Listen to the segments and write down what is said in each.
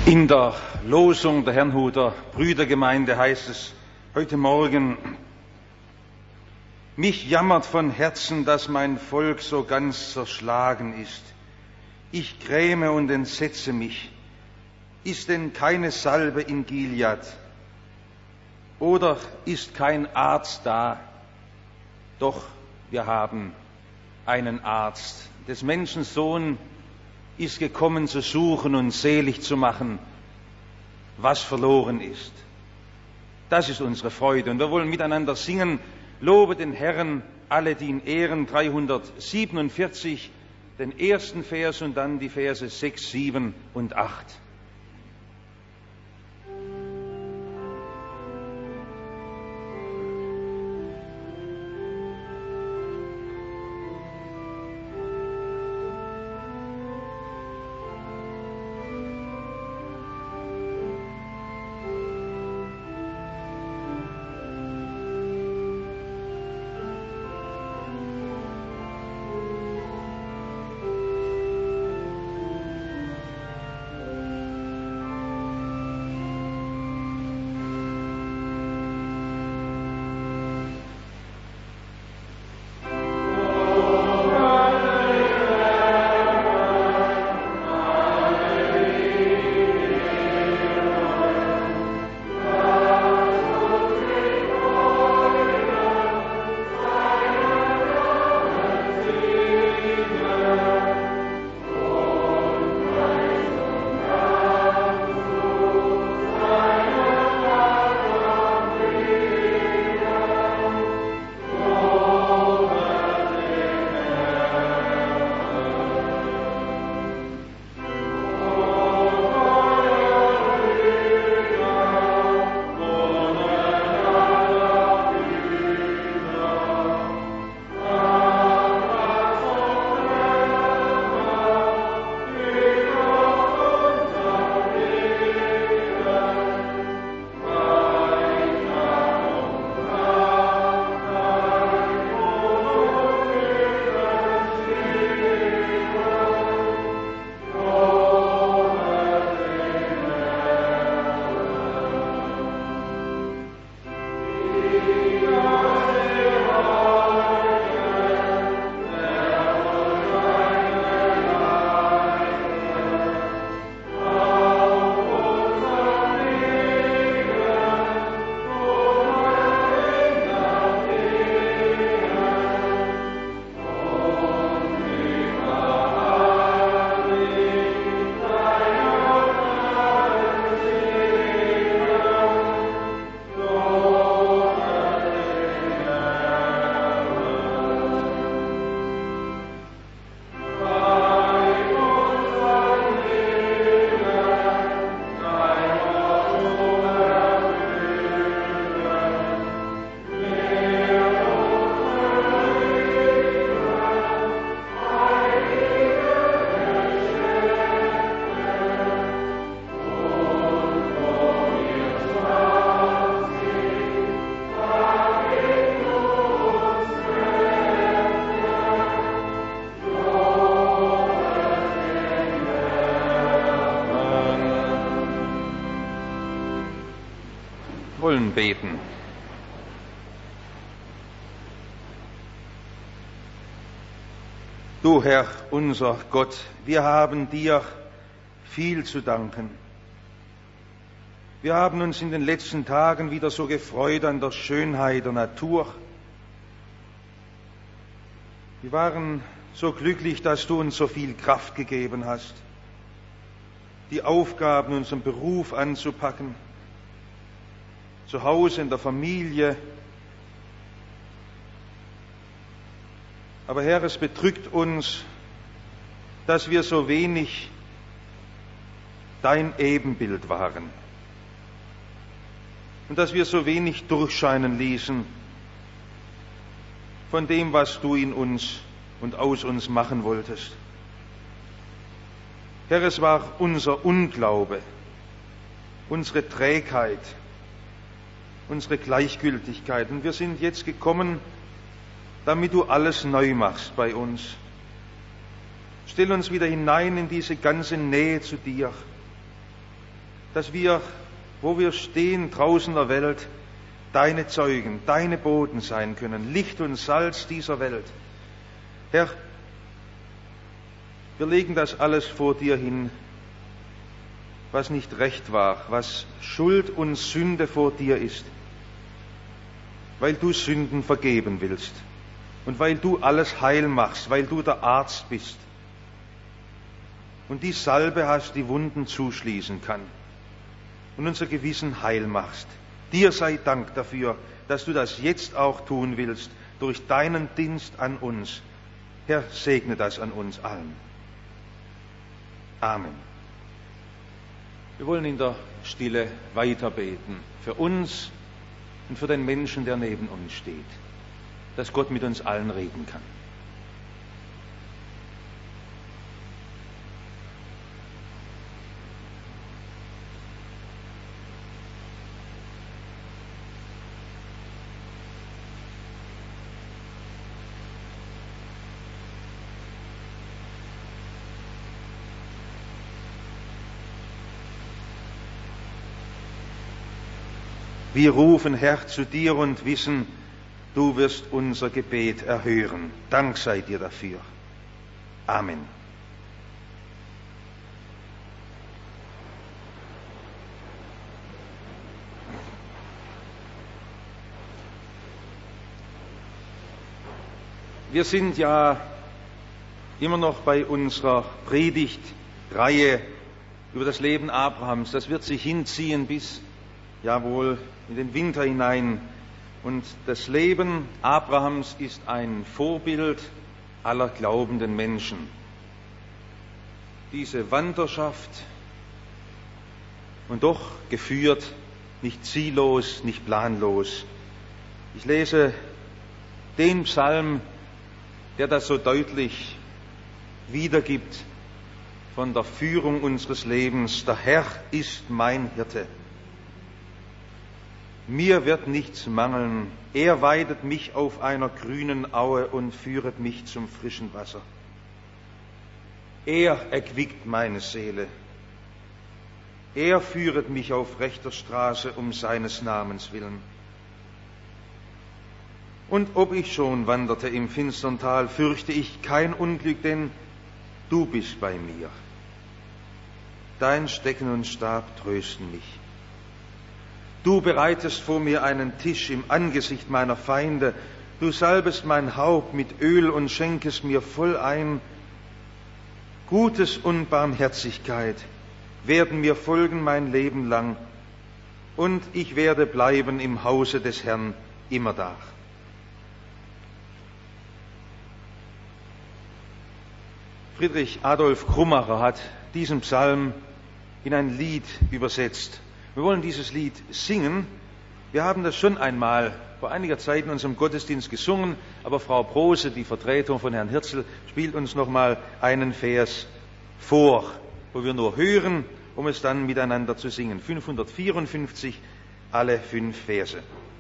In der Losung der Herrnhuter Brüdergemeinde heißt es heute Morgen: Mich jammert von Herzen, dass mein Volk so ganz zerschlagen ist. Ich gräme und entsetze mich. Ist denn keine Salbe in Gilead? Oder ist kein Arzt da? Doch wir haben einen Arzt. Des Menschen Sohn ist gekommen zu suchen und selig zu machen, was verloren ist. Das ist unsere Freude. Und wir wollen miteinander singen: Lobe den Herrn, alle, die ihn ehren. 347, den ersten Vers und dann die Verse 6, 7 und 8. Beten. Du Herr, unser Gott, wir haben dir viel zu danken. Wir haben uns in den letzten Tagen wieder so gefreut an der Schönheit der Natur. Wir waren so glücklich, dass du uns so viel Kraft gegeben hast, die Aufgaben, unseren Beruf anzupacken, zu Hause, in der Familie. Aber Herr, es bedrückt uns, dass wir so wenig dein Ebenbild waren und dass wir so wenig durchscheinen ließen von dem, was du in uns und aus uns machen wolltest. Herr, es war unser Unglaube, unsere Trägheit, unsere Gleichgültigkeit. Und wir sind jetzt gekommen, damit du alles neu machst bei uns. Stell uns wieder hinein in diese ganze Nähe zu dir. dass wir, wo wir stehen draußen in der Welt, deine Zeugen, deine Boten sein können, Licht und Salz dieser Welt. Herr, wir legen das alles vor dir hin, was nicht recht war, was Schuld und Sünde vor dir ist, weil du Sünden vergeben willst und weil du alles heil machst, weil du der Arzt bist und die Salbe hast, die Wunden zuschließen kann und unser Gewissen heil machst. Dir sei Dank dafür, dass du das jetzt auch tun willst, durch deinen Dienst an uns. Herr, segne das an uns allen. Amen. Wir wollen in der Stille weiter beten, für uns und für den Menschen, der neben uns steht, dass Gott mit uns allen reden kann. Wir rufen, Herr, zu dir und wissen, du wirst unser Gebet erhören. Dank sei dir dafür. Amen. Wir sind ja immer noch bei unserer Predigtreihe über das Leben Abrahams. Das wird sich hinziehen bis, jawohl, in den Winter hinein. Und das Leben Abrahams ist ein Vorbild aller glaubenden Menschen. Diese Wanderschaft und doch geführt, nicht ziellos, nicht planlos. Ich lese den Psalm, der das so deutlich wiedergibt von der Führung unseres Lebens. Der Herr ist mein Hirte. Mir wird nichts mangeln. Er weidet mich auf einer grünen Aue und führet mich zum frischen Wasser. Er erquickt meine Seele. Er führet mich auf rechter Straße um seines Namens willen. Und ob ich schon wanderte im finstern Tal, fürchte ich kein Unglück, denn du bist bei mir. Dein Stecken und Stab trösten mich. Du bereitest vor mir einen Tisch im Angesicht meiner Feinde. Du salbest mein Haupt mit Öl und schenkest mir voll ein. Gutes und Barmherzigkeit werden mir folgen mein Leben lang, und ich werde bleiben im Hause des Herrn immerdar. Friedrich Adolf Krummacher hat diesen Psalm in ein Lied übersetzt. Wir wollen dieses Lied singen. Wir haben das schon einmal vor einiger Zeit in unserem Gottesdienst gesungen, aber Frau Brose, die Vertretung von Herrn Hirzel, spielt uns noch mal einen Vers vor, wo wir nur hören, um es dann miteinander zu singen. 554, alle 5 Verse.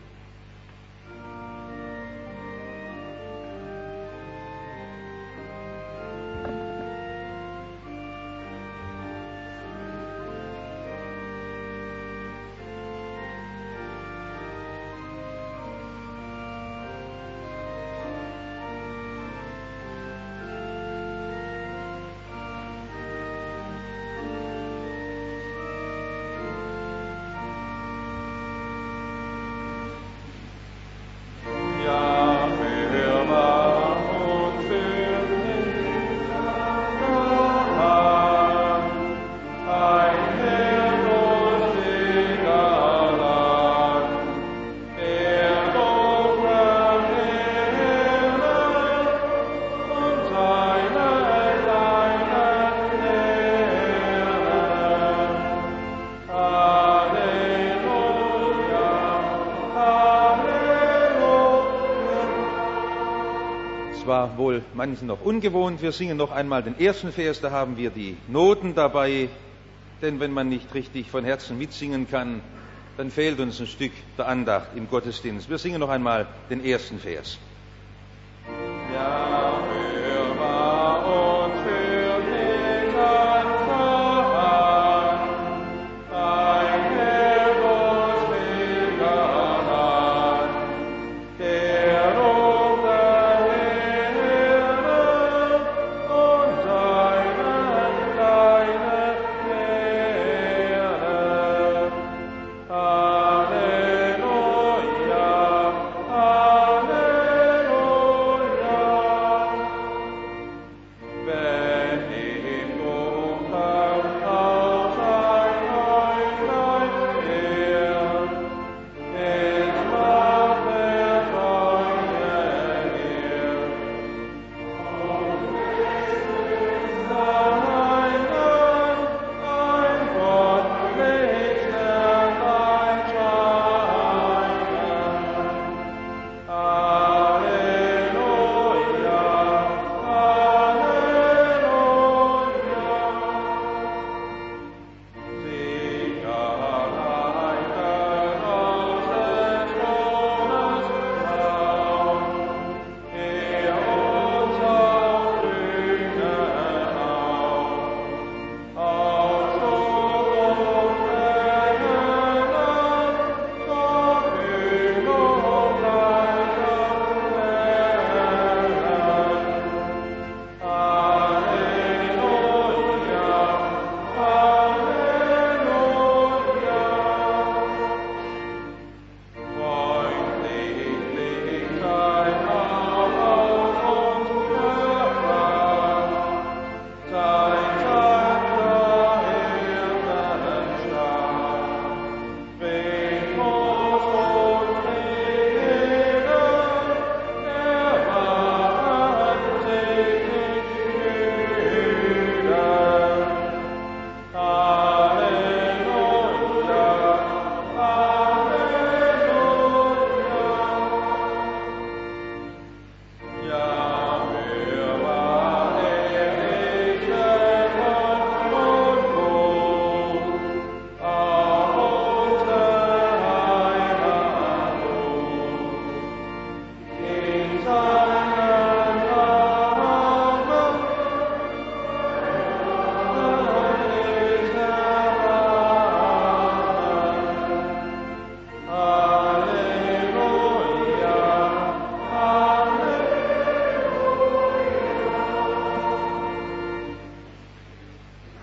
Wohl manchen noch ungewohnt. Wir singen noch einmal den ersten Vers, da haben wir die Noten dabei, denn wenn man nicht richtig von Herzen mitsingen kann, dann fehlt uns ein Stück der Andacht im Gottesdienst. Wir singen noch einmal den ersten Vers. Ja, hörbar und für den Anfang,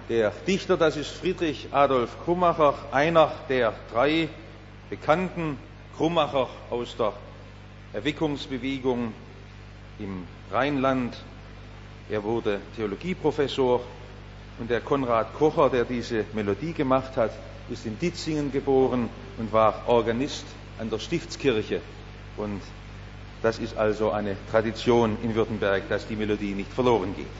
Der Dichter, das ist Friedrich Adolf Krummacher, einer der 3 bekannten Krummacher aus der Erweckungsbewegung im Rheinland. Er wurde Theologieprofessor, und der Konrad Kocher, der diese Melodie gemacht hat, ist in Ditzingen geboren und war Organist an der Stiftskirche. Und das ist also eine Tradition in Württemberg, dass die Melodie nicht verloren geht.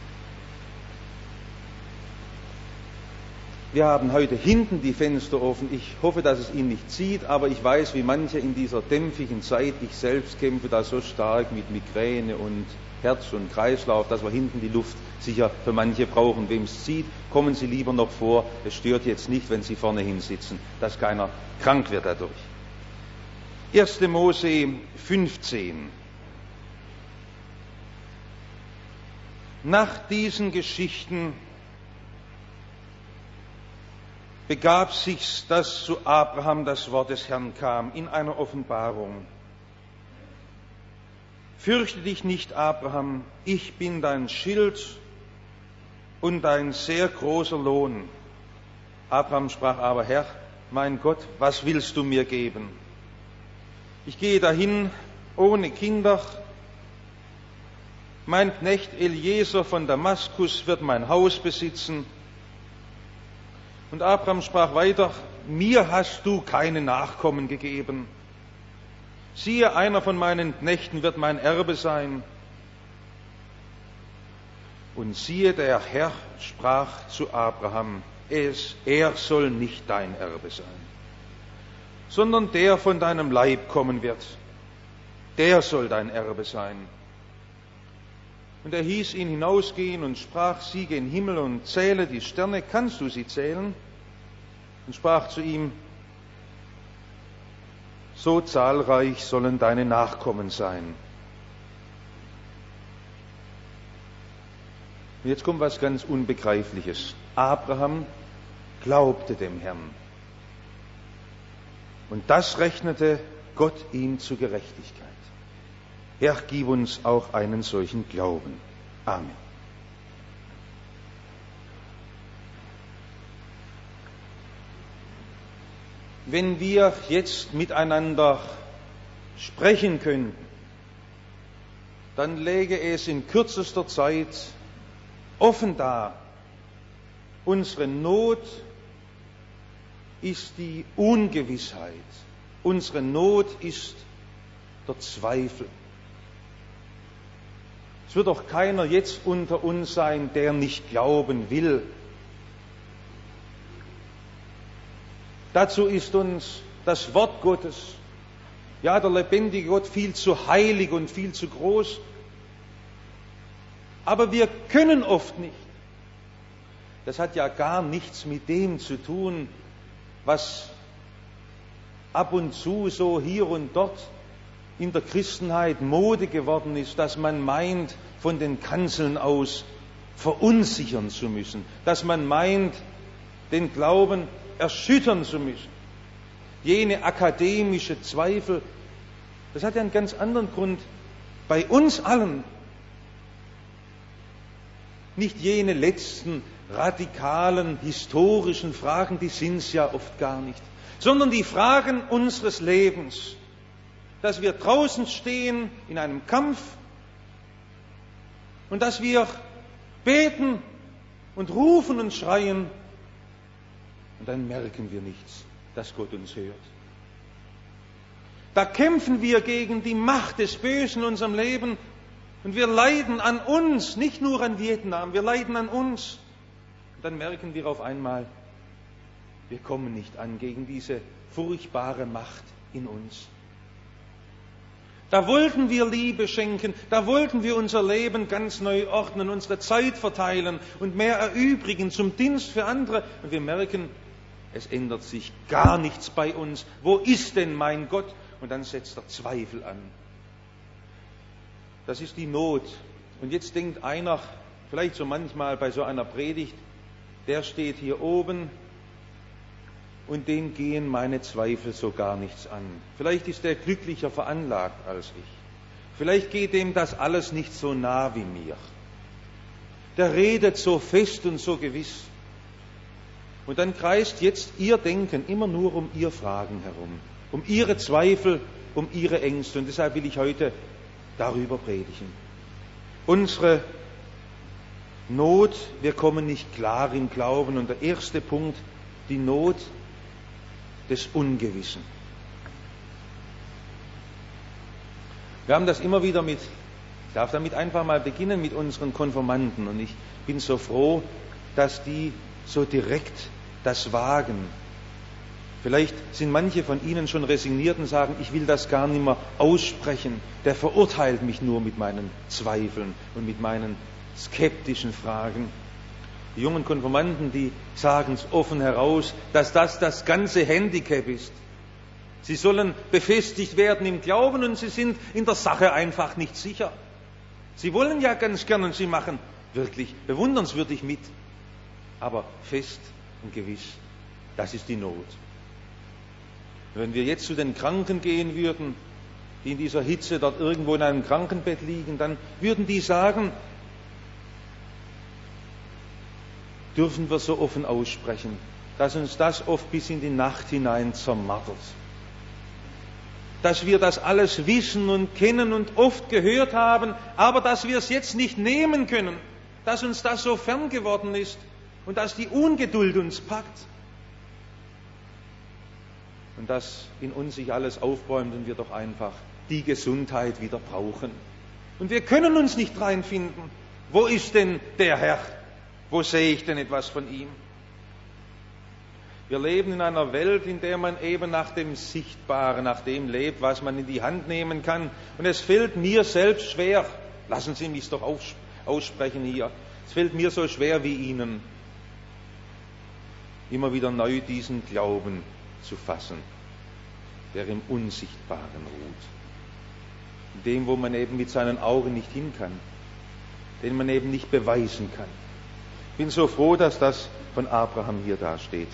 Wir haben heute hinten die Fenster offen. Ich hoffe, dass es ihn nicht zieht, aber ich weiß, wie manche in dieser dämpfigen Zeit, ich selbst kämpfe da so stark mit Migräne und Herz- und Kreislauf, dass wir hinten die Luft sicher für manche brauchen. Wem es zieht, kommen Sie lieber noch vor. Es stört jetzt nicht, wenn Sie vorne hinsitzen, dass keiner krank wird dadurch. 1. Mose 15. Nach diesen Geschichten begab sich's, dass zu Abraham das Wort des Herrn kam in einer Offenbarung. Fürchte dich nicht, Abraham, ich bin dein Schild und dein sehr großer Lohn. Abraham sprach aber, Herr, mein Gott, was willst du mir geben? Ich gehe dahin ohne Kinder. Mein Knecht Eliezer von Damaskus wird mein Haus besitzen. Und Abraham sprach weiter, mir hast du keine Nachkommen gegeben. Siehe, einer von meinen Knechten wird mein Erbe sein. Und siehe, der Herr sprach zu Abraham, er soll nicht dein Erbe sein, sondern der von deinem Leib kommen wird, der soll dein Erbe sein. Und er hieß ihn hinausgehen und sprach, sieh gen Himmel und zähle die Sterne, kannst du sie zählen? Und sprach zu ihm, so zahlreich sollen deine Nachkommen sein. Und jetzt kommt was ganz Unbegreifliches. Abraham glaubte dem Herrn. Und das rechnete Gott ihm zur Gerechtigkeit. Herr, gib uns auch einen solchen Glauben. Amen. Wenn wir jetzt miteinander sprechen könnten, dann läge es in kürzester Zeit offen da. Unsere Not ist die Ungewissheit. Unsere Not ist der Zweifel. Es wird doch keiner jetzt unter uns sein, der nicht glauben will. Dazu ist uns das Wort Gottes, ja, der lebendige Gott, viel zu heilig und viel zu groß. Aber wir können oft nicht. Das hat ja gar nichts mit dem zu tun, was ab und zu so hier und dort in der Christenheit Mode geworden ist, dass man meint, von den Kanzeln aus verunsichern zu müssen, dass man meint, den Glauben erschüttern zu müssen. Jene akademische Zweifel, das hat ja einen ganz anderen Grund. Bei uns allen, nicht jene letzten radikalen, historischen Fragen, die sind es ja oft gar nicht, sondern die Fragen unseres Lebens, dass wir draußen stehen in einem Kampf und dass wir beten und rufen und schreien und dann merken wir nichts, dass Gott uns hört. Da kämpfen wir gegen die Macht des Bösen in unserem Leben und wir leiden an uns, nicht nur an Vietnam, wir leiden an uns. Und dann merken wir auf einmal, wir kommen nicht an gegen diese furchtbare Macht in uns. Da wollten wir Liebe schenken, da wollten wir unser Leben ganz neu ordnen, unsere Zeit verteilen und mehr erübrigen zum Dienst für andere. Und wir merken, es ändert sich gar nichts bei uns. Wo ist denn mein Gott? Und dann setzt der Zweifel an. Das ist die Not. Und jetzt denkt einer, vielleicht so manchmal bei so einer Predigt, der steht hier oben und dem gehen meine Zweifel so gar nichts an. Vielleicht ist er glücklicher veranlagt als ich. Vielleicht geht dem das alles nicht so nah wie mir. Der redet so fest und so gewiss. Und dann kreist jetzt Ihr Denken immer nur um Ihr Fragen herum, um Ihre Zweifel, um Ihre Ängste. Und deshalb will ich heute darüber predigen. Unsere Not, wir kommen nicht klar im Glauben. Und der erste Punkt, die Not des Ungewissen. Wir haben das immer wieder ich darf damit einfach mal beginnen mit unseren Konfirmanden. Und ich bin so froh, dass die so direkt das wagen. Vielleicht sind manche von Ihnen schon resigniert und sagen, ich will das gar nicht mehr aussprechen. Der verurteilt mich nur mit meinen Zweifeln und mit meinen skeptischen Fragen. Die jungen Konfirmanden, die sagen es offen heraus, dass das ganze Handicap ist. Sie sollen befestigt werden im Glauben und sie sind in der Sache einfach nicht sicher. Sie wollen ja ganz gern und sie machen wirklich bewundernswürdig mit. Aber fest und gewiss, das ist die Not. Wenn wir jetzt zu den Kranken gehen würden, die in dieser Hitze dort irgendwo in einem Krankenbett liegen, dann würden die sagen, dürfen wir so offen aussprechen, dass uns das oft bis in die Nacht hinein zermartert. Dass wir das alles wissen und kennen und oft gehört haben, aber dass wir es jetzt nicht nehmen können, dass uns das so fern geworden ist und dass die Ungeduld uns packt und dass in uns sich alles aufbäumt und wir doch einfach die Gesundheit wieder brauchen. Und wir können uns nicht reinfinden. Wo ist denn der Herr? Wo sehe ich denn etwas von ihm? Wir leben in einer Welt, in der man eben nach dem Sichtbaren, nach dem lebt, was man in die Hand nehmen kann. Und es fällt mir selbst schwer, lassen Sie mich doch aussprechen hier, es fällt mir so schwer wie Ihnen, immer wieder neu diesen Glauben zu fassen, der im Unsichtbaren ruht. In dem, wo man eben mit seinen Augen nicht hin kann, den man eben nicht beweisen kann. Ich bin so froh, dass das von Abraham hier dasteht.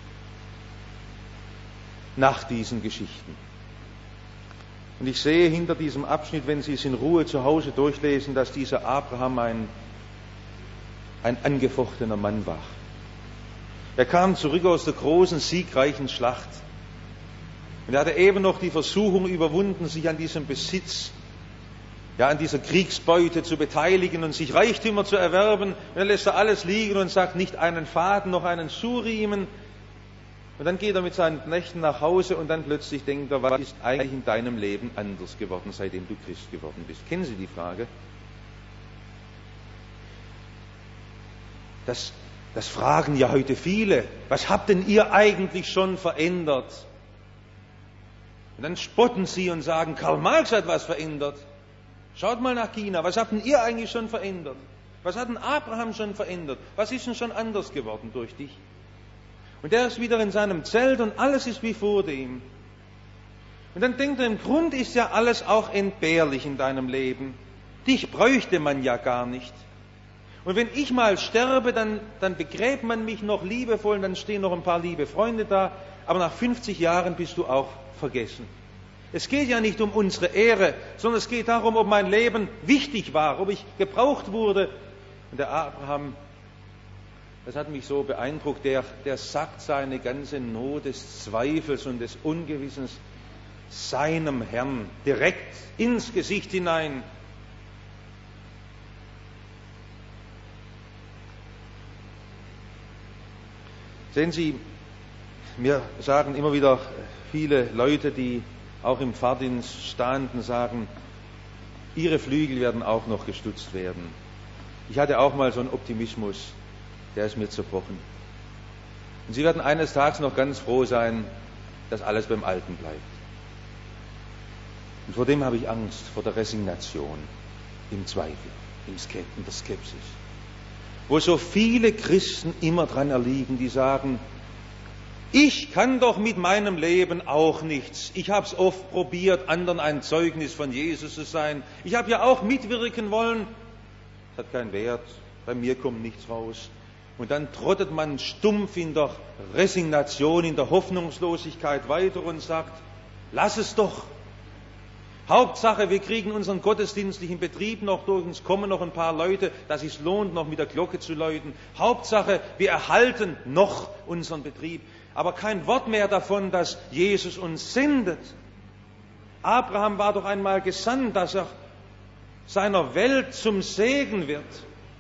Nach diesen Geschichten. Und ich sehe hinter diesem Abschnitt, wenn Sie es in Ruhe zu Hause durchlesen, dass dieser Abraham ein angefochtener Mann war. Er kam zurück aus der großen, siegreichen Schlacht. Und er hatte eben noch die Versuchung überwunden, sich an diesem Besitz, an dieser Kriegsbeute zu beteiligen und sich Reichtümer zu erwerben. Und er lässt da alles liegen und sagt, nicht einen Faden, noch einen Schuhriemen. Und dann geht er mit seinen Knechten nach Hause und dann plötzlich denkt er, was ist eigentlich in deinem Leben anders geworden, seitdem du Christ geworden bist? Kennen Sie die Frage? Das fragen ja heute viele. Was habt denn ihr eigentlich schon verändert? Und dann spotten sie und sagen, Karl Marx hat was verändert. Schaut mal nach China. Was habt denn ihr eigentlich schon verändert? Was hat denn Abraham schon verändert? Was ist denn schon anders geworden durch dich? Und er ist wieder in seinem Zelt und alles ist wie vor dem. Und dann denkt er, im Grund ist ja alles auch entbehrlich in deinem Leben. Dich bräuchte man ja gar nicht. Und wenn ich mal sterbe, dann begräbt man mich noch liebevoll und dann stehen noch ein paar liebe Freunde da. Aber nach 50 Jahren bist du auch vergessen. Es geht ja nicht um unsere Ehre, sondern es geht darum, ob mein Leben wichtig war, ob ich gebraucht wurde. Und der Abraham, das hat mich so beeindruckt, der sagt seine ganze Not des Zweifels und des Ungewissens seinem Herrn direkt ins Gesicht hinein. Sehen Sie, mir sagen immer wieder viele Leute, die auch im Fahrdienst standen, sagen, ihre Flügel werden auch noch gestutzt werden. Ich hatte auch mal so einen Optimismus, der ist mir zerbrochen. Und Sie werden eines Tages noch ganz froh sein, dass alles beim Alten bleibt. Und vor dem habe ich Angst, vor der Resignation, im Zweifel, in der Skepsis. Wo so viele Christen immer dran erliegen, die sagen, ich kann doch mit meinem Leben auch nichts. Ich habe es oft probiert, anderen ein Zeugnis von Jesus zu sein. Ich habe ja auch mitwirken wollen. Das hat keinen Wert. Bei mir kommt nichts raus. Und dann trottet man stumpf in der Resignation, in der Hoffnungslosigkeit weiter und sagt, lass es doch. Hauptsache, wir kriegen unseren gottesdienstlichen Betrieb noch durch, uns kommen noch ein paar Leute, dass es lohnt, noch mit der Glocke zu läuten. Hauptsache, wir erhalten noch unseren Betrieb. Aber kein Wort mehr davon, dass Jesus uns sendet. Abraham war doch einmal gesandt, dass er seiner Welt zum Segen wird.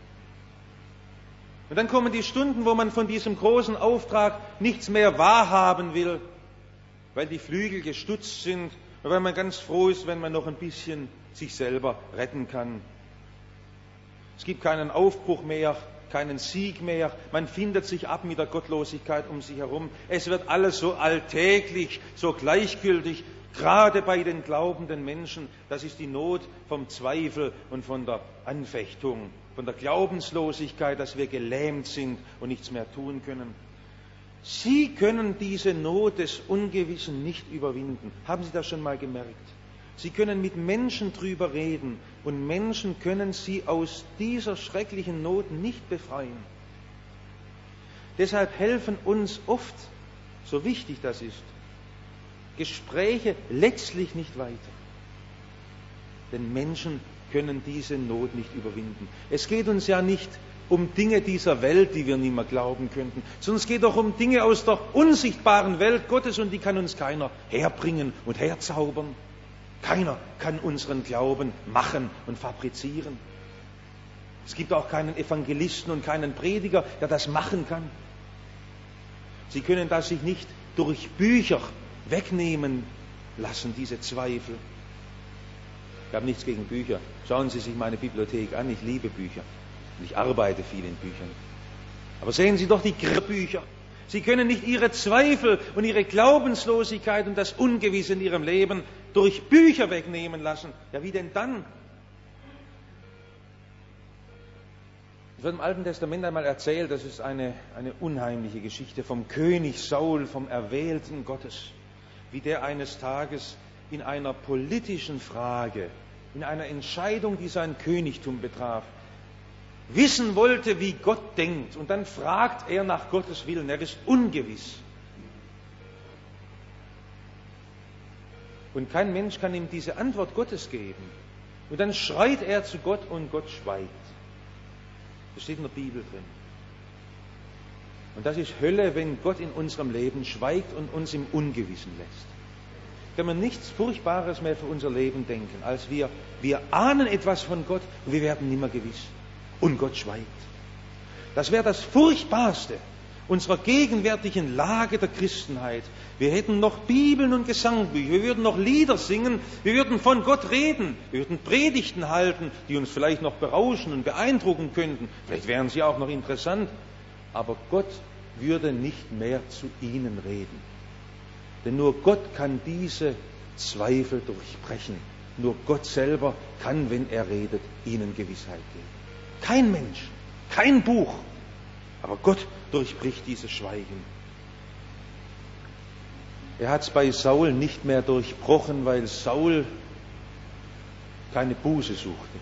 Und dann kommen die Stunden, wo man von diesem großen Auftrag nichts mehr wahrhaben will, weil die Flügel gestutzt sind und weil man ganz froh ist, wenn man noch ein bisschen sich selber retten kann. Es gibt keinen Aufbruch mehr, keinen Sieg mehr. Man findet sich ab mit der Gottlosigkeit um sich herum. Es wird alles so alltäglich, so gleichgültig, gerade bei den glaubenden Menschen. Das ist die Not vom Zweifel und von der Anfechtung, von der Glaubenslosigkeit, dass wir gelähmt sind und nichts mehr tun können. Sie können diese Not des Ungewissen nicht überwinden. Haben Sie das schon mal gemerkt? Sie können mit Menschen drüber reden und Menschen können Sie aus dieser schrecklichen Not nicht befreien. Deshalb helfen uns oft, so wichtig das ist, Gespräche letztlich nicht weiter. Denn Menschen können diese Not nicht überwinden. Es geht uns ja nicht um Dinge dieser Welt, die wir nicht mehr glauben könnten, sondern es geht doch um Dinge aus der unsichtbaren Welt Gottes und die kann uns keiner herbringen und herzaubern. Keiner kann unseren Glauben machen und fabrizieren. Es gibt auch keinen Evangelisten und keinen Prediger, der das machen kann. Sie können das sich nicht durch Bücher wegnehmen lassen, diese Zweifel. Ich habe nichts gegen Bücher. Schauen Sie sich meine Bibliothek an, ich liebe Bücher. Und ich arbeite viel in Büchern. Aber sehen Sie doch die Bücher. Sie können nicht Ihre Zweifel und Ihre Glaubenslosigkeit und das Ungewisse in Ihrem Leben durch Bücher wegnehmen lassen. Ja, wie denn dann? Es wird im Alten Testament einmal erzählt, das ist eine unheimliche Geschichte vom König Saul, vom Erwählten Gottes, wie der eines Tages in einer politischen Frage, in einer Entscheidung, die sein Königtum betraf, wissen wollte, wie Gott denkt. Und dann fragt er nach Gottes Willen. Er ist ungewiss. Und kein Mensch kann ihm diese Antwort Gottes geben. Und dann schreit er zu Gott und Gott schweigt. Das steht in der Bibel drin. Und das ist Hölle, wenn Gott in unserem Leben schweigt und uns im Ungewissen lässt. Können wir nichts Furchtbares mehr für unser Leben denken, als wir ahnen etwas von Gott und wir werden nicht mehr gewiss. Und Gott schweigt. Das wäre das Furchtbarste unserer gegenwärtigen Lage der Christenheit. Wir hätten noch Bibeln und Gesangbücher, wir würden noch Lieder singen, wir würden von Gott reden, wir würden Predigten halten, die uns vielleicht noch berauschen und beeindrucken könnten. Vielleicht wären sie auch noch interessant, aber Gott würde nicht mehr zu ihnen reden. Denn nur Gott kann diese Zweifel durchbrechen. Nur Gott selber kann, wenn er redet, ihnen Gewissheit geben. Kein Mensch, kein Buch, aber Gott durchbricht dieses Schweigen. Er hat es bei Saul nicht mehr durchbrochen, weil Saul keine Buße suchte.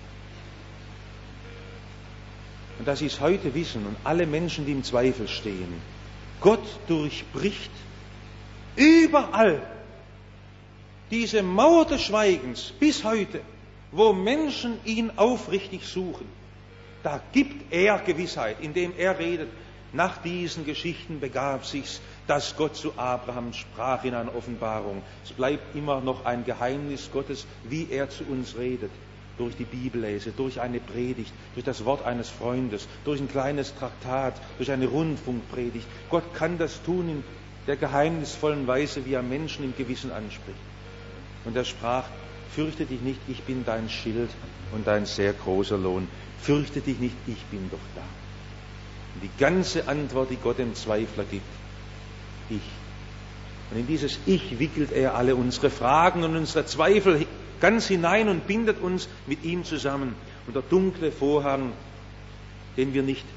Und das ist heute Wissen und alle Menschen, die im Zweifel stehen. Gott durchbricht überall diese Mauer des Schweigens bis heute, wo Menschen ihn aufrichtig suchen. Da gibt er Gewissheit, indem er redet. Nach diesen Geschichten begab sich's, dass Gott zu Abraham sprach in einer Offenbarung. Es bleibt immer noch ein Geheimnis Gottes, wie er zu uns redet. Durch die Bibellese, durch eine Predigt, durch das Wort eines Freundes, durch ein kleines Traktat, durch eine Rundfunkpredigt. Gott kann das tun in der geheimnisvollen Weise, wie er Menschen im Gewissen anspricht. Und er sprach: Fürchte dich nicht, ich bin dein Schild und dein sehr großer Lohn. Fürchte dich nicht, ich bin doch da. Und die ganze Antwort, die Gott dem Zweifler gibt: Ich. Und in dieses Ich wickelt er alle unsere Fragen und unsere Zweifel ganz hinein und bindet uns mit ihm zusammen. Und der dunkle Vorhang, den wir nicht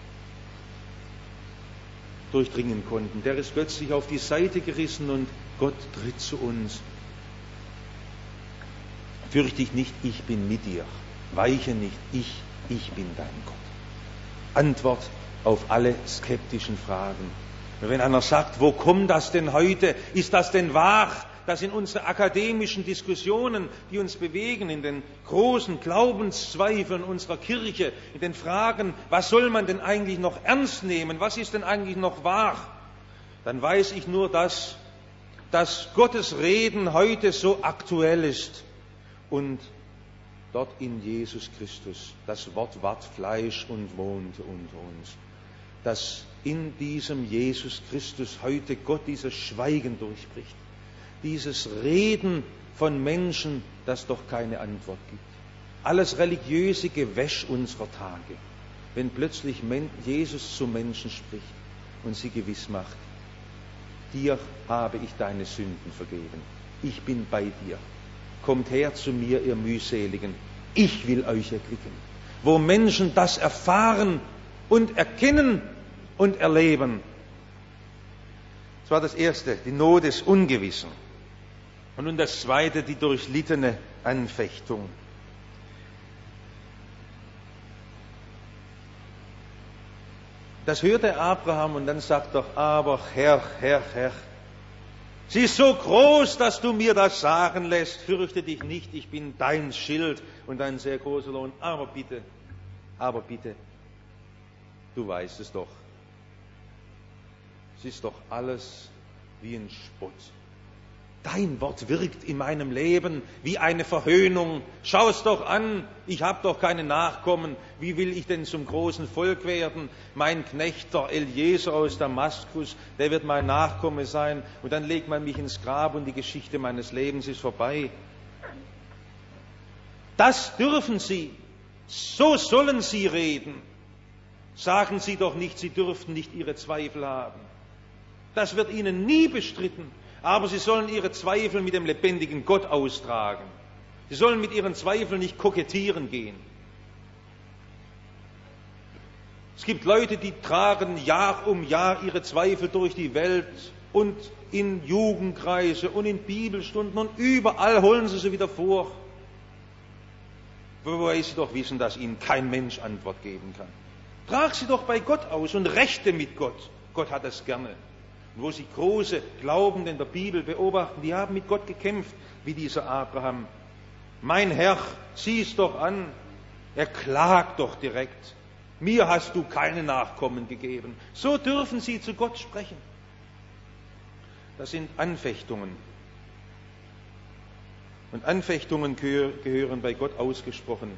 durchdringen konnten, der ist plötzlich auf die Seite gerissen und Gott tritt zu uns. Fürchte dich nicht, ich bin mit dir. Weiche nicht, ich bin dein Gott. Antwort auf alle skeptischen Fragen. Und wenn einer sagt, wo kommt das denn heute? Ist das denn wahr? dass in unseren akademischen Diskussionen, die uns bewegen, in den großen Glaubenszweifeln unserer Kirche, in den Fragen, was soll man denn eigentlich noch ernst nehmen, was ist denn eigentlich noch wahr, dann weiß ich nur, dass Gottes Reden heute so aktuell ist und dort in Jesus Christus, das Wort ward Fleisch und wohnte unter uns, dass in diesem Jesus Christus heute Gott dieses Schweigen durchbricht, dieses Reden von Menschen, das doch keine Antwort gibt. Alles religiöse Gewäsch unserer Tage, wenn plötzlich Jesus zu Menschen spricht und sie gewiss macht, dir habe ich deine Sünden vergeben, ich bin bei dir. Kommt her zu mir, ihr Mühseligen, ich will euch erquicken. Wo Menschen das erfahren und erkennen und erleben. Das war das Erste, die Not des Ungewissen. Und nun das Zweite, die durchlittene Anfechtung. Das hörte Abraham und dann sagt er, aber Herr, sie ist so groß, dass du mir das sagen lässt. Fürchte dich nicht, ich bin dein Schild und ein sehr großer Lohn. Aber bitte, du weißt es doch. Es ist doch alles wie ein Spott. Dein Wort wirkt in meinem Leben wie eine Verhöhnung. Schau es doch an, ich habe doch keine Nachkommen. Wie will ich denn zum großen Volk werden? Mein Knecht, der Eliezer aus Damaskus, der wird mein Nachkomme sein. Und dann legt man mich ins Grab und die Geschichte meines Lebens ist vorbei. Das dürfen Sie. So sollen Sie reden. Sagen Sie doch nicht, Sie dürften nicht Ihre Zweifel haben. Das wird Ihnen nie bestritten. Aber Sie sollen Ihre Zweifel mit dem lebendigen Gott austragen. Sie sollen mit Ihren Zweifeln nicht kokettieren gehen. Es gibt Leute, die tragen Jahr um Jahr ihre Zweifel durch die Welt und in Jugendkreise und in Bibelstunden und überall holen sie wieder vor. Wobei sie doch wissen, dass ihnen kein Mensch Antwort geben kann. Trag sie doch bei Gott aus und rechte mit Gott. Gott hat das gerne. Und wo Sie große Glaubende in der Bibel beobachten, die haben mit Gott gekämpft, wie dieser Abraham. Mein Herr, sieh es doch an, er klagt doch direkt. Mir hast du keine Nachkommen gegeben. So dürfen Sie zu Gott sprechen. Das sind Anfechtungen. Und Anfechtungen gehören bei Gott ausgesprochen.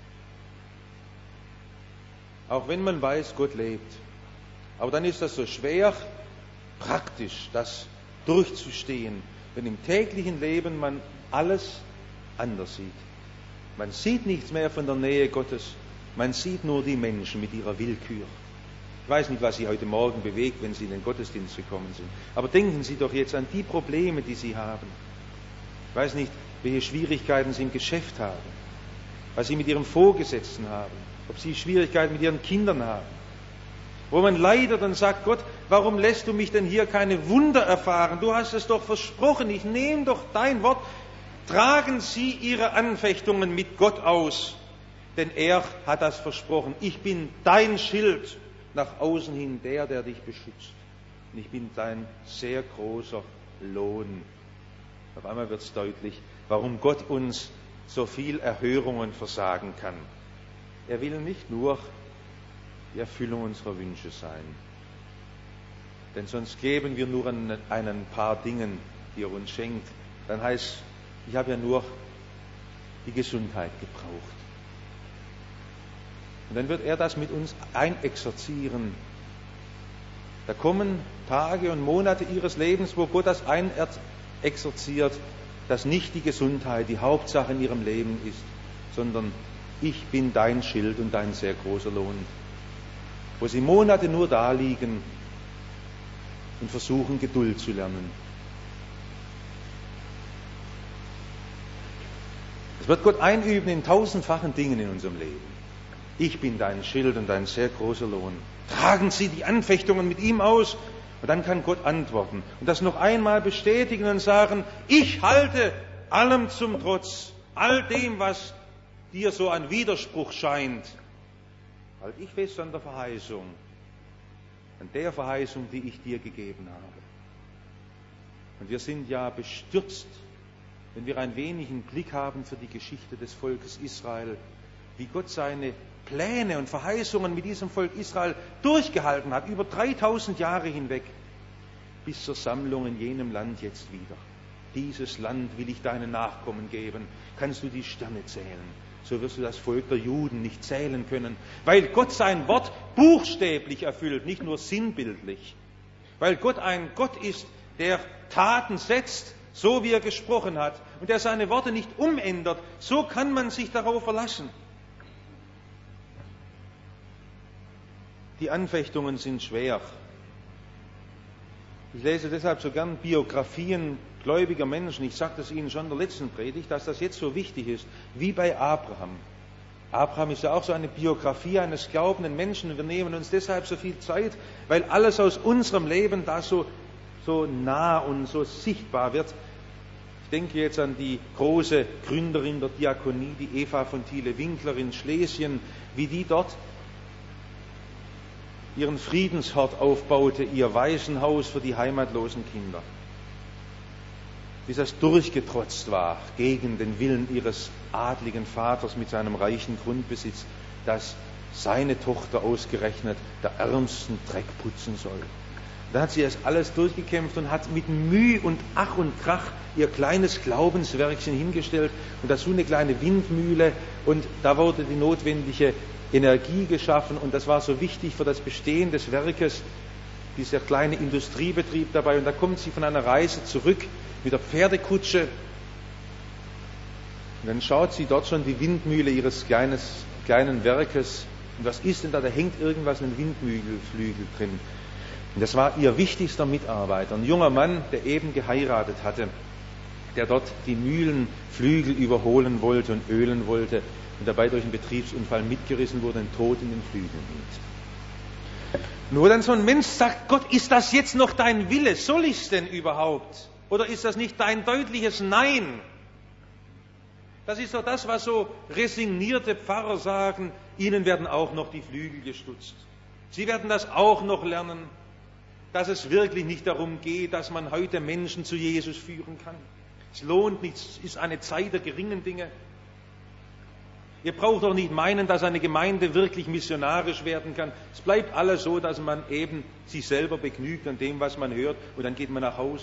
Auch wenn man weiß, Gott lebt. Aber dann ist das so schwer, praktisch das durchzustehen, wenn im täglichen Leben man alles anders sieht. Man sieht nichts mehr von der Nähe Gottes, man sieht nur die Menschen mit ihrer Willkür. Ich weiß nicht, was Sie heute Morgen bewegt, wenn Sie in den Gottesdienst gekommen sind, aber denken Sie doch jetzt an die Probleme, die Sie haben. Ich weiß nicht, welche Schwierigkeiten Sie im Geschäft haben, was Sie mit Ihrem Vorgesetzten haben, ob Sie Schwierigkeiten mit Ihren Kindern haben. Wo man leidet und sagt, Gott, warum lässt du mich denn hier keine Wunder erfahren? Du hast es doch versprochen, ich nehme doch dein Wort. Tragen Sie Ihre Anfechtungen mit Gott aus, denn er hat das versprochen. Ich bin dein Schild nach außen hin, der dich beschützt. Und ich bin dein sehr großer Lohn. Auf einmal wird es deutlich, warum Gott uns so viel Erhörungen versagen kann. Er will nicht nur die Erfüllung unserer Wünsche sein. Denn sonst geben wir nur an ein paar Dingen, die er uns schenkt. Dann heißt, ich habe ja nur die Gesundheit gebraucht. Und dann wird er das mit uns einexerzieren. Da kommen Tage und Monate Ihres Lebens, wo Gott das einexerziert, dass nicht die Gesundheit die Hauptsache in Ihrem Leben ist, sondern ich bin dein Schild und dein sehr großer Lohn. Wo Sie Monate nur da liegen und versuchen, Geduld zu lernen. Es wird Gott einüben in tausendfachen Dingen in unserem Leben. Ich bin dein Schild und dein sehr großer Lohn. Tragen Sie die Anfechtungen mit ihm aus und dann kann Gott antworten. Und das noch einmal bestätigen und sagen, ich halte allem zum Trotz, all dem, was dir so ein Widerspruch scheint, halte ich fest an der Verheißung, die ich dir gegeben habe. Und wir sind ja bestürzt, wenn wir ein wenig einen Blick haben für die Geschichte des Volkes Israel, wie Gott seine Pläne und Verheißungen mit diesem Volk Israel durchgehalten hat, über 3000 Jahre hinweg, bis zur Sammlung in jenem Land jetzt wieder. Dieses Land will ich deinen Nachkommen geben. Kannst du die Sterne zählen? So wirst du das Volk der Juden nicht zählen können, weil Gott sein Wort buchstäblich erfüllt, nicht nur sinnbildlich. Weil Gott ein Gott ist, der Taten setzt, so wie er gesprochen hat, und der seine Worte nicht umändert, so kann man sich darauf verlassen. Die Anfechtungen sind schwer. Ich lese deshalb so gern Biografien gläubiger Menschen. Ich sagte es Ihnen schon in der letzten Predigt, dass das jetzt so wichtig ist, wie bei Abraham. Abraham ist ja auch so eine Biografie eines glaubenden Menschen. Wir nehmen uns deshalb so viel Zeit, weil alles aus unserem Leben da so nah und so sichtbar wird. Ich denke jetzt an die große Gründerin der Diakonie, die Eva von Thiele-Winkler in Schlesien, wie die dort ihren Friedenshort aufbaute, ihr Waisenhaus für die heimatlosen Kinder. Bis das durchgetrotzt war gegen den Willen ihres adligen Vaters mit seinem reichen Grundbesitz, dass seine Tochter ausgerechnet der ärmsten Dreck putzen soll. Da hat sie das alles durchgekämpft und hat mit Mühe und Ach und Krach ihr kleines Glaubenswerkchen hingestellt und dazu eine kleine Windmühle, und da wurde die notwendige Energie geschaffen, und das war so wichtig für das Bestehen des Werkes, dieser kleine Industriebetrieb dabei. Und da kommt sie von einer Reise zurück mit der Pferdekutsche, und dann schaut sie dort schon die Windmühle ihres kleinen Werkes, und was ist denn da? Da hängt irgendwas in den Windmühlenflügel drin. Und das war ihr wichtigster Mitarbeiter, ein junger Mann, der eben geheiratet hatte, der dort die Mühlenflügel überholen wollte und ölen wollte und dabei durch einen Betriebsunfall mitgerissen wurde und tot in den Flügeln hielt. Nur dann so ein Mensch sagt, Gott, ist das jetzt noch dein Wille? Soll ich es denn überhaupt? Oder ist das nicht dein deutliches Nein? Das ist doch das, was so resignierte Pfarrer sagen, ihnen werden auch noch die Flügel gestutzt. Sie werden das auch noch lernen, dass es wirklich nicht darum geht, dass man heute Menschen zu Jesus führen kann. Es lohnt nichts, es ist eine Zeit der geringen Dinge. Ihr braucht doch nicht meinen, dass eine Gemeinde wirklich missionarisch werden kann. Es bleibt alles so, dass man eben sich selber begnügt an dem, was man hört, und dann geht man nach Hause.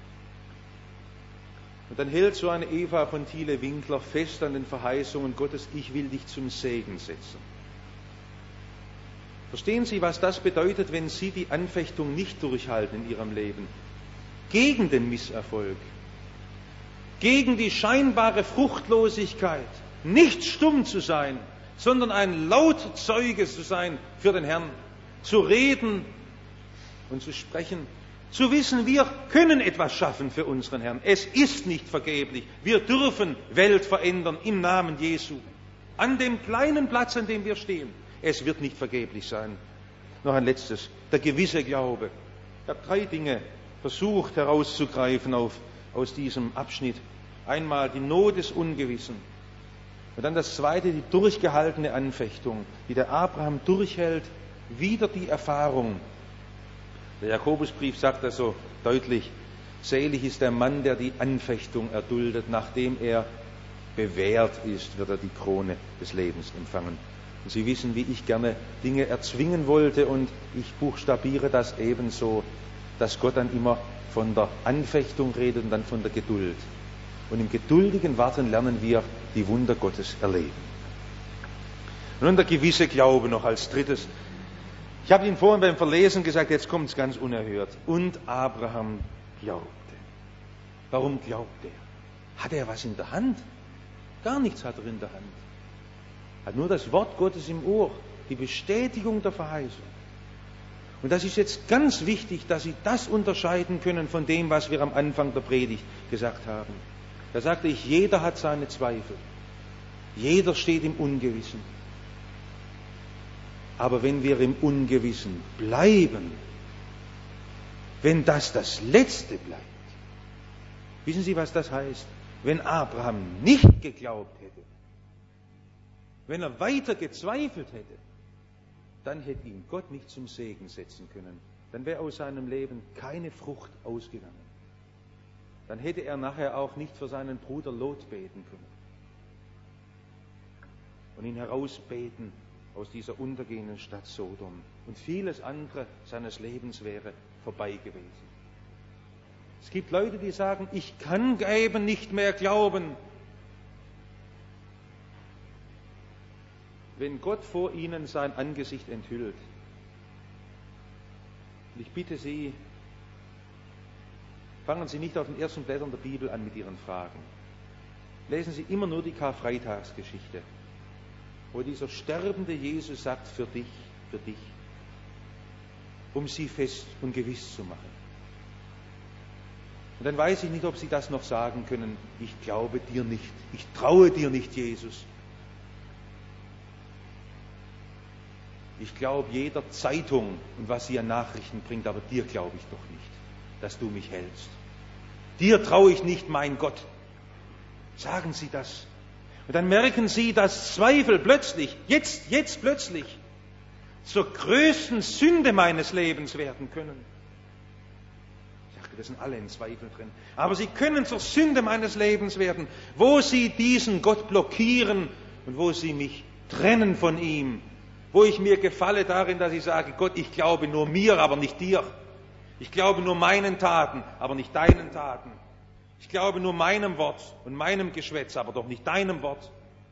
Und dann hält so eine Eva von Thiele-Winkler fest an den Verheißungen Gottes, ich will dich zum Segen setzen. Verstehen Sie, was das bedeutet, wenn Sie die Anfechtung nicht durchhalten in Ihrem Leben? Gegen den Misserfolg, gegen die scheinbare Fruchtlosigkeit, nicht stumm zu sein, sondern ein Lautzeuge zu sein für den Herrn, zu reden und zu sprechen, zu wissen, wir können etwas schaffen für unseren Herrn. Es ist nicht vergeblich. Wir dürfen Welt verändern im Namen Jesu. An dem kleinen Platz, an dem wir stehen. Es wird nicht vergeblich sein. Noch ein letztes, der gewisse Glaube. Ich habe 3 Dinge versucht herauszugreifen aus diesem Abschnitt. Einmal die Not des Ungewissen. Und dann das zweite, die durchgehaltene Anfechtung, wie der Abraham durchhält, wieder die Erfahrung. Der Jakobusbrief sagt das so deutlich, selig ist der Mann, der die Anfechtung erduldet, nachdem er bewährt ist, wird er die Krone des Lebens empfangen. Und Sie wissen, wie ich gerne Dinge erzwingen wollte, und ich buchstabiere das ebenso, dass Gott dann immer von der Anfechtung redet und dann von der Geduld. Und im geduldigen Warten lernen wir die Wunder Gottes erleben. Und nun der gewisse Glaube noch als drittes. Ich habe Ihnen vorhin beim Verlesen gesagt, jetzt kommt es ganz unerhört. Und Abraham glaubte. Warum glaubt er? Hat er was in der Hand? Gar nichts hat er in der Hand. Hat nur das Wort Gottes im Ohr, die Bestätigung der Verheißung. Und das ist jetzt ganz wichtig, dass Sie das unterscheiden können von dem, was wir am Anfang der Predigt gesagt haben. Da sagte ich, jeder hat seine Zweifel. Jeder steht im Ungewissen. Aber wenn wir im Ungewissen bleiben, wenn das Letzte bleibt, wissen Sie, was das heißt? Wenn Abraham nicht geglaubt hätte, wenn er weiter gezweifelt hätte, dann hätte ihn Gott nicht zum Segen setzen können. Dann wäre aus seinem Leben keine Frucht ausgegangen. dann hätte er nachher auch nicht für seinen Bruder Lot beten können und ihn herausbeten aus dieser untergehenden Stadt Sodom. Und vieles andere seines Lebens wäre vorbei gewesen. Es gibt Leute, die sagen, ich kann eben nicht mehr glauben. Wenn Gott vor ihnen sein Angesicht enthüllt. Und ich bitte Sie, fangen Sie nicht auf den ersten Blättern der Bibel an mit Ihren Fragen. Lesen Sie immer nur die Karfreitagsgeschichte, wo dieser sterbende Jesus sagt, für dich, um Sie fest und gewiss zu machen. Und dann weiß ich nicht, ob Sie das noch sagen können, ich glaube dir nicht, ich traue dir nicht, Jesus. Ich glaube jeder Zeitung und was sie an Nachrichten bringt, aber dir glaube ich doch nicht, dass du mich hältst. Dir traue ich nicht, mein Gott. Sagen Sie das. Und dann merken Sie, dass Zweifel plötzlich, jetzt plötzlich, zur größten Sünde meines Lebens werden können. Ich dachte, wir sind alle in Zweifel drin. Aber sie können zur Sünde meines Lebens werden, wo sie diesen Gott blockieren und wo sie mich trennen von ihm. Wo ich mir gefalle darin, dass ich sage, Gott, ich glaube nur mir, aber nicht dir. Ich glaube nur meinen Taten, aber nicht deinen Taten. Ich glaube nur meinem Wort und meinem Geschwätz, aber doch nicht deinem Wort.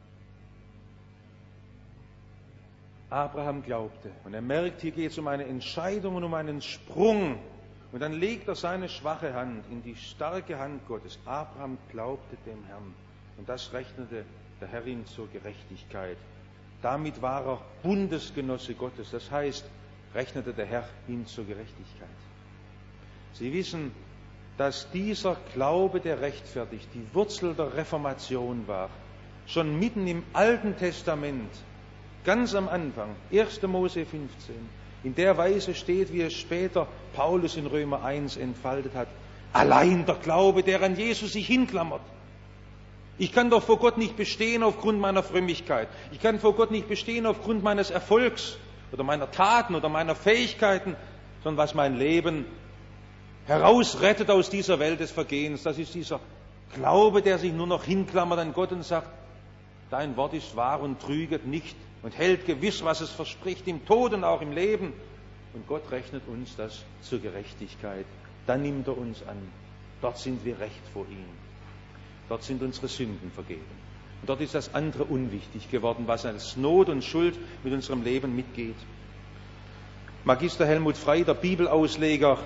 Abraham glaubte und er merkt, hier geht es um eine Entscheidung und um einen Sprung. Und dann legt er seine schwache Hand in die starke Hand Gottes. Abraham glaubte dem Herrn und das rechnete der Herr ihm zur Gerechtigkeit. Damit war er Bundesgenosse Gottes, das heißt, rechnete der Herr ihm zur Gerechtigkeit. Sie wissen, dass dieser Glaube, der rechtfertigt, die Wurzel der Reformation war. Schon mitten im Alten Testament, ganz am Anfang, 1. Mose 15, in der Weise steht, wie es später Paulus in Römer 1 entfaltet hat. Allein der Glaube, der an Jesus sich hinklammert. Ich kann doch vor Gott nicht bestehen aufgrund meiner Frömmigkeit. Ich kann vor Gott nicht bestehen aufgrund meines Erfolgs oder meiner Taten oder meiner Fähigkeiten, sondern was mein Leben herausrettet aus dieser Welt des Vergehens, das ist dieser Glaube, der sich nur noch hinklammert an Gott und sagt, dein Wort ist wahr und trüget nicht und hält gewiss, was es verspricht, im Tod und auch im Leben. Und Gott rechnet uns das zur Gerechtigkeit. Dann nimmt er uns an. Dort sind wir recht vor ihm. Dort sind unsere Sünden vergeben. Und dort ist das andere unwichtig geworden, was als Not und Schuld mit unserem Leben mitgeht. Magister Helmut Frey, der Bibelausleger,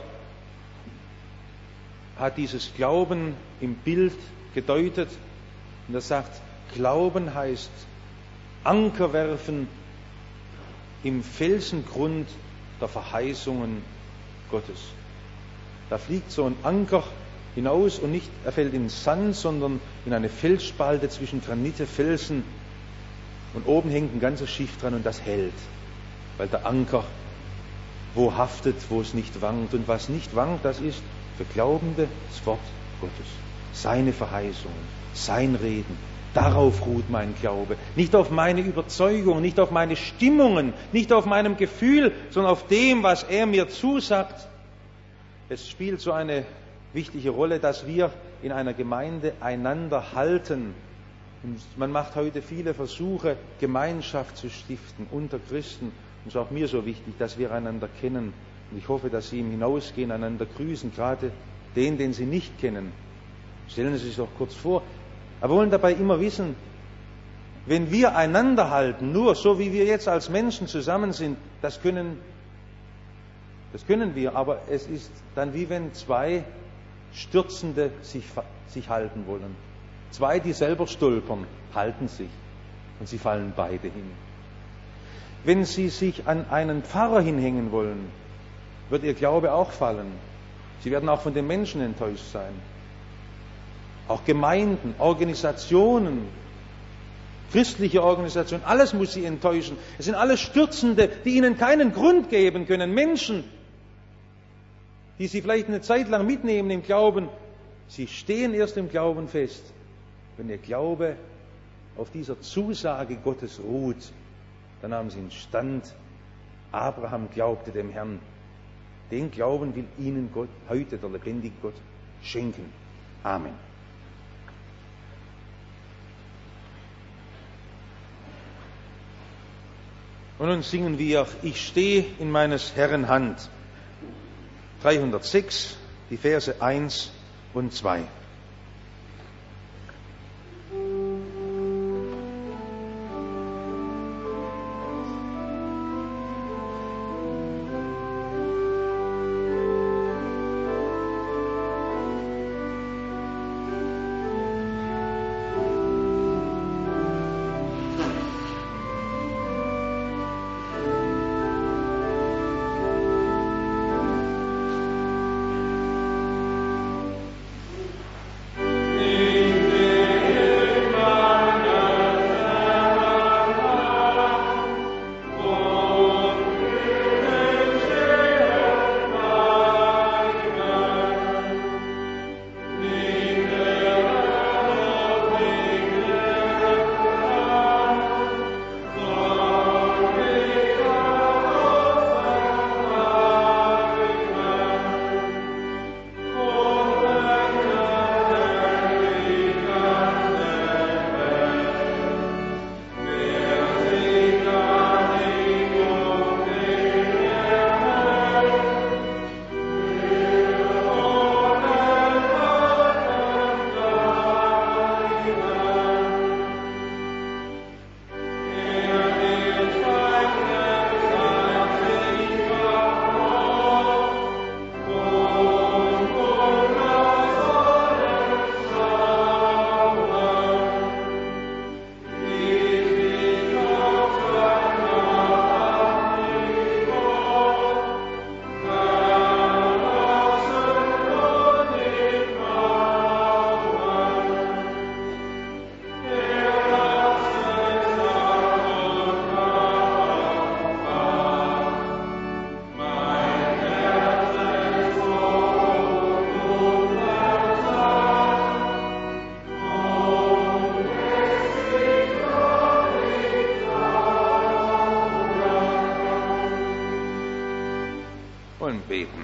hat dieses Glauben im Bild gedeutet. Und er sagt, Glauben heißt Anker werfen im Felsengrund der Verheißungen Gottes. Da fliegt so ein Anker hinaus und nicht, er fällt in Sand, sondern in eine Felsspalte zwischen Granite, Felsen und oben hängt ein ganzes Schiff dran und das hält, weil der Anker wo haftet, wo es nicht wankt. Und was nicht wankt, das ist für Glaubende das Wort Gottes, seine Verheißungen, sein Reden. Darauf ruht mein Glaube. Nicht auf meine Überzeugung, nicht auf meine Stimmungen, nicht auf meinem Gefühl, sondern auf dem, was er mir zusagt. Es spielt so eine wichtige Rolle, dass wir in einer Gemeinde einander halten. Und man macht heute viele Versuche, Gemeinschaft zu stiften unter Christen. Und es ist auch mir so wichtig, dass wir einander kennen. Und ich hoffe, dass Sie im Hinausgehen einander grüßen, gerade den Sie nicht kennen. Stellen Sie sich doch kurz vor. Aber wollen dabei immer wissen, wenn wir einander halten, nur so wie wir jetzt als Menschen zusammen sind, das können wir, aber es ist dann wie wenn zwei Stürzende sich halten wollen. Zwei, die selber stolpern, halten sich und sie fallen beide hin. Wenn Sie sich an einen Pfarrer hinhängen wollen, wird Ihr Glaube auch fallen. Sie werden auch von den Menschen enttäuscht sein. Auch Gemeinden, Organisationen, christliche Organisationen, alles muss Sie enttäuschen. Es sind alles Stürzende, die Ihnen keinen Grund geben können. Menschen, die Sie vielleicht eine Zeit lang mitnehmen im Glauben, sie stehen erst im Glauben fest, wenn Ihr Glaube auf dieser Zusage Gottes ruht. Dann haben Sie einen Stand. Abraham glaubte dem Herrn. Den Glauben will Ihnen Gott heute, der lebendige Gott, schenken. Amen. Und nun singen wir Ich stehe in meines Herrn Hand. 306, die Verse 1 und 2. Beten.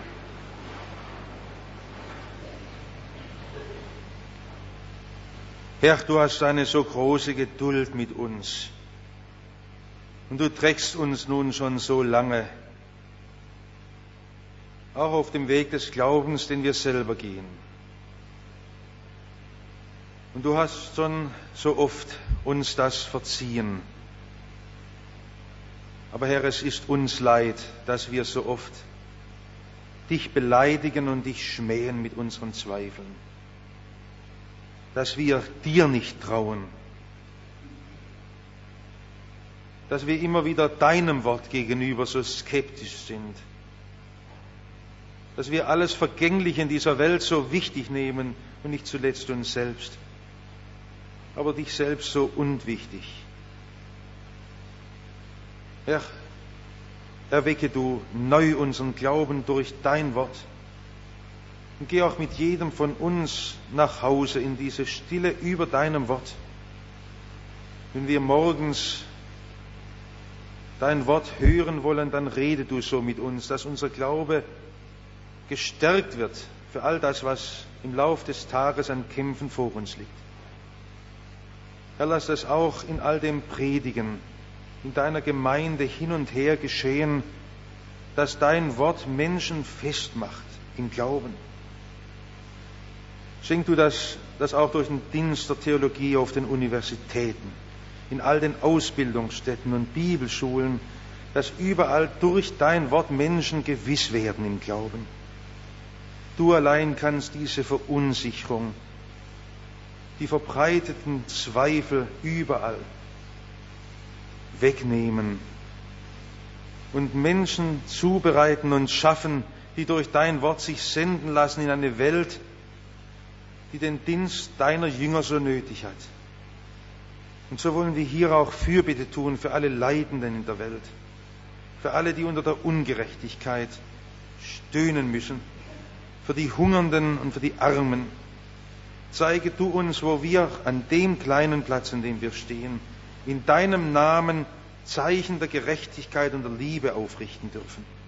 Herr, du hast eine so große Geduld mit uns und du trägst uns nun schon so lange, auch auf dem Weg des Glaubens, den wir selber gehen. Und du hast schon so oft uns das verziehen. Aber Herr, es ist uns leid, dass wir so oft dich beleidigen und dich schmähen mit unseren Zweifeln. Dass wir dir nicht trauen. Dass wir immer wieder deinem Wort gegenüber so skeptisch sind. Dass wir alles Vergängliche in dieser Welt so wichtig nehmen und nicht zuletzt uns selbst. Aber dich selbst so unwichtig. Herr, erwecke du neu unseren Glauben durch dein Wort und geh auch mit jedem von uns nach Hause in diese Stille über deinem Wort. Wenn wir morgens dein Wort hören wollen, dann rede du so mit uns, dass unser Glaube gestärkt wird für all das, was im Lauf des Tages an Kämpfen vor uns liegt. Herr, lass das auch in all dem Predigen in deiner Gemeinde hin und her geschehen, dass dein Wort Menschen festmacht im Glauben. Schenk du das auch durch den Dienst der Theologie auf den Universitäten, in all den Ausbildungsstätten und Bibelschulen, dass überall durch dein Wort Menschen gewiss werden im Glauben. Du allein kannst diese Verunsicherung, die verbreiteten Zweifel überall wegnehmen und Menschen zubereiten und schaffen, die durch dein Wort sich senden lassen in eine Welt, die den Dienst deiner Jünger so nötig hat. Und so wollen wir hier auch Fürbitte tun für alle Leidenden in der Welt, für alle, die unter der Ungerechtigkeit stöhnen müssen, für die Hungernden und für die Armen. Zeige du uns, wo wir an dem kleinen Platz, an dem wir stehen, in deinem Namen Zeichen der Gerechtigkeit und der Liebe aufrichten dürfen.